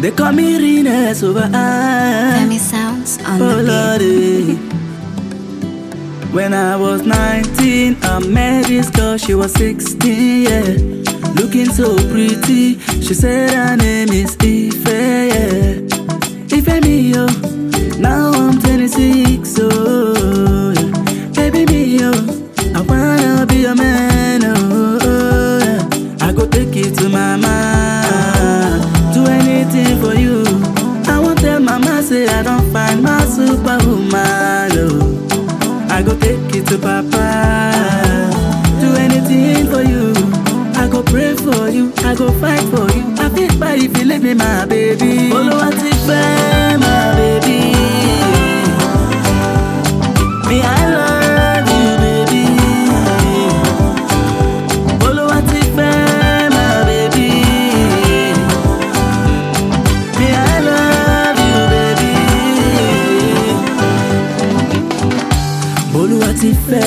They call me Rines over Femi sounds on the beat. Lordy. When I was 19, I met this girl, she was 16, yeah. Looking so pretty, she said her name is Ife, yeah. Ife me, yo, now I'm 26, oh, yeah. Baby me, yo, I wanna be a man, oh, yeah. I go take it to mama, do anything for you. I won't tell mama, say I don't find my superwoman, oh. I go take it to papa, do anything for you. I go pray for you, I go fight for you. I feel bad if you leave me, my baby. Oluwatife, my baby. Me, I love you, baby. Oluwatife, my baby. Me, I love you, baby. Oluwatife.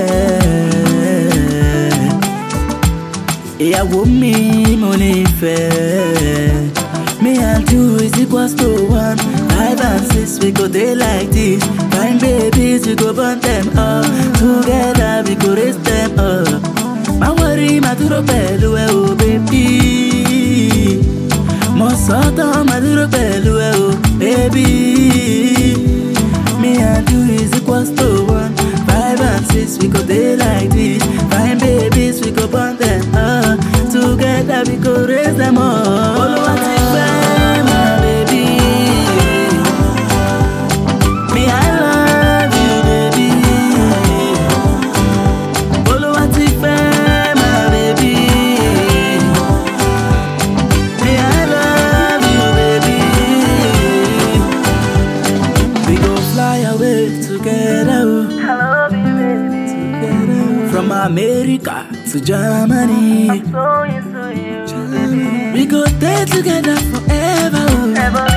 Ìyàwó mi mo nífẹ̀ẹ́. Me and you is equals to 1. 5 and 6 we go dey like this. Fine babies we go burn them up. Together we go raise them up. Má worry má dúró pẹ̀lú ẹ o baby. Mo sọ́tàn má dúró pẹ̀lú ẹ o baby. Me and you is equals to 1. 5 and 6 we go dey like this. Fine babies we go burn them up. Together we go raise them up. Oluwatife, my baby. Me, I love you, baby. Oluwatife, my baby. Me, I love you, baby. We go fly away together. I love you, baby. Together. From America to Germany. I'm so into you, baby. We go stay together forever. Ever